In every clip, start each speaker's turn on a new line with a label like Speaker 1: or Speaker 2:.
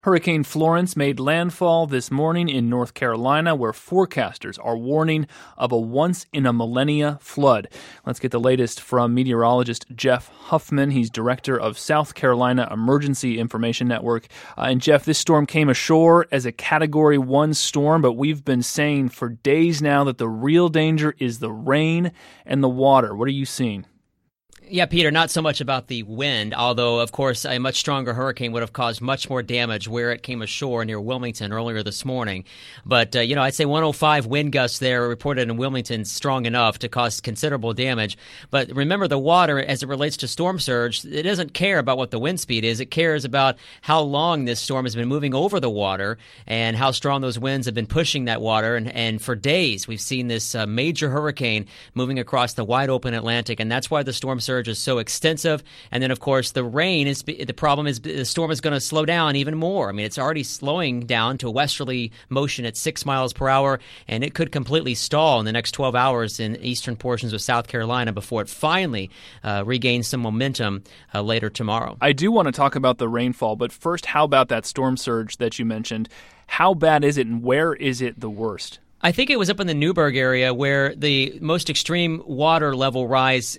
Speaker 1: Hurricane Florence made landfall this morning in North Carolina, where forecasters are warning of a once-in-a-millennia flood. Let's get the latest from meteorologist Jeff Huffman. He's director of South Carolina Emergency Information Network. And Jeff, this storm came ashore as a Category 1 storm, but we've been saying for days now that the real danger is the rain and the water. What are you seeing?
Speaker 2: Yeah, Peter, not so much about the wind, although, of course, a much stronger hurricane would have caused much more damage where it came ashore near Wilmington earlier this morning. But, I'd say 105 wind gusts there reported in Wilmington strong enough to cause considerable damage. But remember, the water, as it relates to storm surge, it doesn't care about what the wind speed is. It cares about how long this storm has been moving over the water and how strong those winds have been pushing that water. And for days, we've seen this major hurricane moving across the wide-open Atlantic, and that's why the storm surge is so extensive. And then, of course, the rain is the problem is the storm is going to slow down even more. I mean, it's already slowing down to a westerly motion at 6 miles per hour, and it could completely stall in the next 12 hours in eastern portions of South Carolina before it finally regains some momentum later tomorrow.
Speaker 1: I do want to talk about the rainfall, but first, how about that storm surge that you mentioned? How bad is it, and where is it the worst?
Speaker 2: I think it was up in the Newburgh area where the most extreme water level rise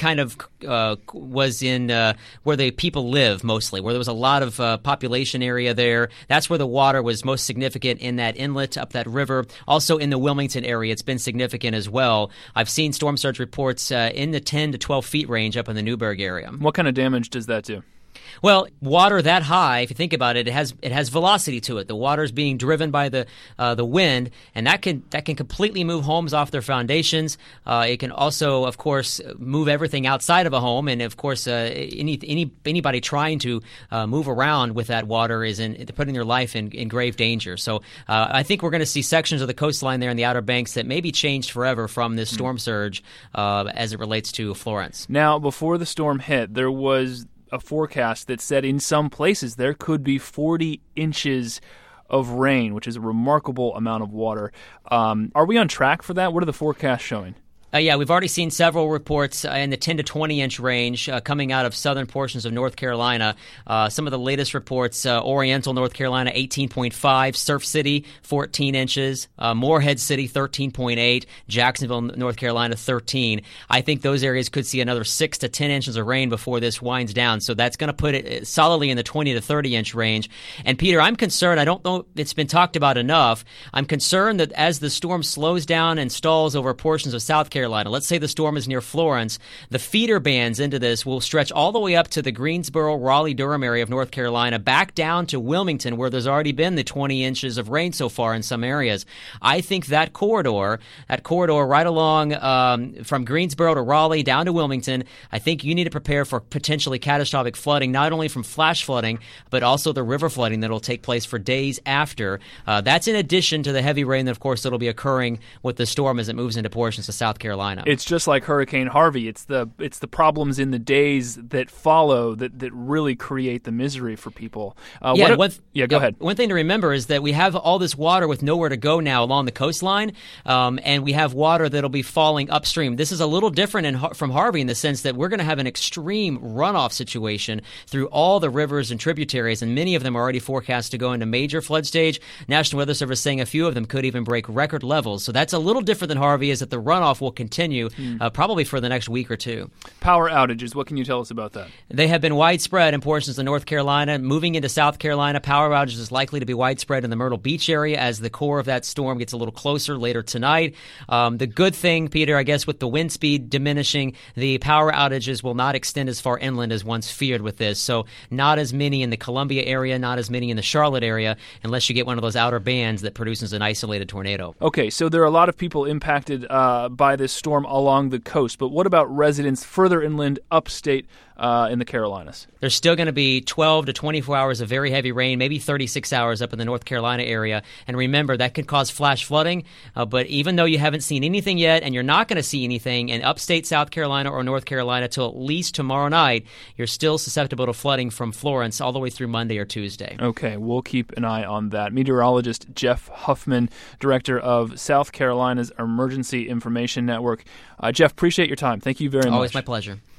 Speaker 2: was in where the people live mostly, where there was a lot of population area there. That's where the water was most significant in that inlet up that river. Also in the Wilmington area, it's been significant as well. I've seen storm surge reports in the 10 to 12 feet range up in the Newburgh area.
Speaker 1: What kind of damage does that do?
Speaker 2: Well, water that high, if you think about it, it has velocity to it. The water is being driven by the wind, and that can completely move homes off their foundations. It can also, of course, move everything outside of a home, and of course, anybody trying to move around with that water is putting their life in grave danger. So I think we're going to see sections of the coastline there in the Outer Banks that may be changed forever from this storm surge as it relates to Florence.
Speaker 1: Now, before the storm hit, there was a forecast that said in some places there could be 40 inches of rain, which is a remarkable amount of water. Are we on track for that? What are the forecasts showing?
Speaker 2: Yeah, we've already seen several reports in the 10 to 20 inch range coming out of southern portions of North Carolina. Some of the latest reports, Oriental, North Carolina, 18.5, Surf City, 14 inches, Morehead City, 13.8, Jacksonville, North Carolina, 13. I think those areas could see another 6 to 10 inches of rain before this winds down. So that's going to put it solidly in the 20 to 30 inch range. And Peter, I'm concerned, I don't know if it's been talked about enough, I'm concerned that as the storm slows down and stalls over portions of South Carolina, let's say the storm is near Florence, the feeder bands into this will stretch all the way up to the Greensboro, Raleigh-Durham area of North Carolina, back down to Wilmington, where there's already been the 20 inches of rain so far in some areas. I think that corridor right along from Greensboro to Raleigh down to Wilmington, I think you need to prepare for potentially catastrophic flooding, not only from flash flooding, but also the river flooding that will take place for days after. That's in addition to the heavy rain that, of course, that will be occurring with the storm as it moves into portions of South Carolina.
Speaker 1: It's just like Hurricane Harvey. It's the problems in the days that follow that really create the misery for people. Go ahead. One
Speaker 2: thing to remember is that we have all this water with nowhere to go now along the coastline, and we have water that'll be falling upstream. This is a little different from Harvey in the sense that we're going to have an extreme runoff situation through all the rivers and tributaries, and many of them are already forecast to go into major flood stage. National Weather Service saying a few of them could even break record levels. So that's a little different than Harvey, is that the runoff will continue probably for the next week or two.
Speaker 1: Power outages, what can you tell us about that?
Speaker 2: They have been widespread in portions of North Carolina. Moving into South Carolina, power outages is likely to be widespread in the Myrtle Beach area as the core of that storm gets a little closer later tonight. The good thing, Peter, I guess with the wind speed diminishing, the power outages will not extend as far inland as once feared with this. So not as many in the Columbia area, not as many in the Charlotte area, unless you get one of those outer bands that produces an isolated tornado.
Speaker 1: Okay, so there are a lot of people impacted by this storm along the coast, but what about residents further inland upstate in the Carolinas?
Speaker 2: There's still going to be 12 to 24 hours of very heavy rain, maybe 36 hours up in the North Carolina area. And remember, that could cause flash flooding. But even though you haven't seen anything yet, and you're not going to see anything in upstate South Carolina or North Carolina till at least tomorrow night, you're still susceptible to flooding from Florence all the way through Monday or Tuesday.
Speaker 1: Okay, we'll keep an eye on that. Meteorologist Jeff Huffman, director of South Carolina's Emergency Information Network. Jeff, appreciate your time. Thank you very much.
Speaker 2: Always my pleasure.